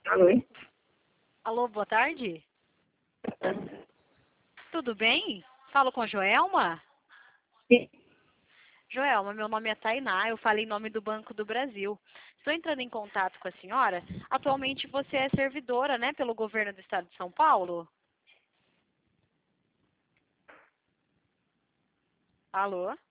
Alô? Alô, boa tarde. Tudo bem? Falo com a Joelma? Sim. Joelma, meu nome é Tainá, eu falei em nome do Banco do Brasil. Estou entrando em contato com a senhora. Atualmente você é servidora, né, pelo governo do estado de São Paulo? Alô?